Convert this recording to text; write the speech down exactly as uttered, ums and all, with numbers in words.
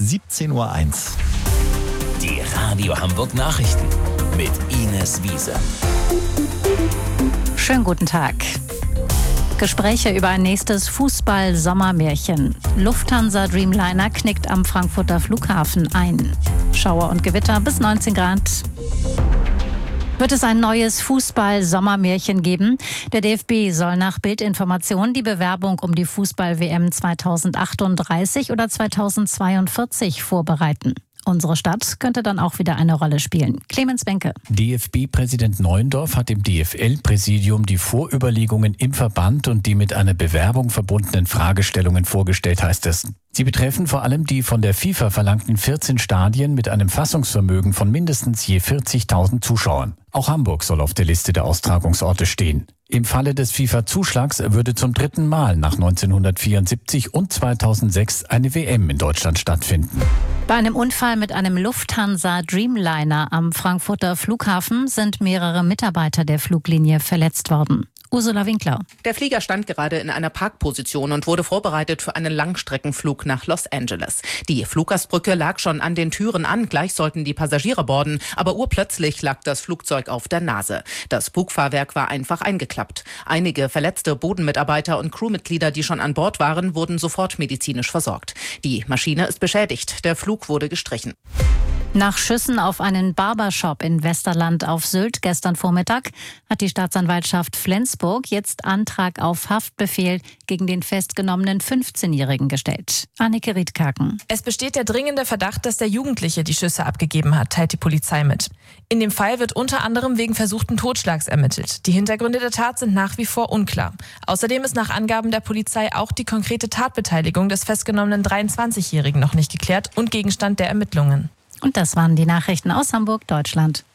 siebzehn Uhr eins. Die Radio Hamburg Nachrichten mit Ines Wiese. Schönen guten Tag. Gespräche über ein nächstes Fußball-Sommermärchen. Lufthansa Dreamliner knickt am Frankfurter Flughafen ein. Schauer und Gewitter bis neunzehn Grad. Wird es ein neues Fußball-Sommermärchen geben? Der D F B soll nach Bildinformationen die Bewerbung um die Fußball-W M zweitausendachtunddreißig oder zweitausendzweiundvierzig vorbereiten. Unsere Stadt könnte dann auch wieder eine Rolle spielen. Clemens Benke. D F B-Präsident Neuendorf hat dem D F L-Präsidium die Vorüberlegungen im Verband und die mit einer Bewerbung verbundenen Fragestellungen vorgestellt, heißt es. Sie betreffen vor allem die von der FIFA verlangten vierzehn Stadien mit einem Fassungsvermögen von mindestens je vierzigtausend Zuschauern. Auch Hamburg soll auf der Liste der Austragungsorte stehen. Im Falle des FIFA-Zuschlags würde zum dritten Mal nach neunzehnhundertvierundsiebzig und zweitausendsechs eine W M in Deutschland stattfinden. Bei einem Unfall mit einem Lufthansa Dreamliner am Frankfurter Flughafen sind mehrere Mitarbeiter der Fluglinie verletzt worden. Ursula Winkler. Der Flieger stand gerade in einer Parkposition und wurde vorbereitet für einen Langstreckenflug nach Los Angeles. Die Fluggastbrücke lag schon an den Türen an, gleich sollten die Passagiere boarden, aber urplötzlich lag das Flugzeug auf der Nase. Das Bugfahrwerk war einfach eingeklappt. Einige verletzte Bodenmitarbeiter und Crewmitglieder, die schon an Bord waren, wurden sofort medizinisch versorgt. Die Maschine ist beschädigt, der Flug wurde gestrichen. Nach Schüssen auf einen Barbershop in Westerland auf Sylt gestern Vormittag hat die Staatsanwaltschaft Flensburg jetzt Antrag auf Haftbefehl gegen den festgenommenen fünfzehnjährigen gestellt. Annike Riedkaken. Es besteht der dringende Verdacht, dass der Jugendliche die Schüsse abgegeben hat, teilt die Polizei mit. In dem Fall wird unter anderem wegen versuchten Totschlags ermittelt. Die Hintergründe der Tat sind nach wie vor unklar. Außerdem ist nach Angaben der Polizei auch die konkrete Tatbeteiligung des festgenommenen dreiundzwanzigjährigen noch nicht geklärt und Gegenstand der Ermittlungen. Und das waren die Nachrichten aus Hamburg, Deutschland.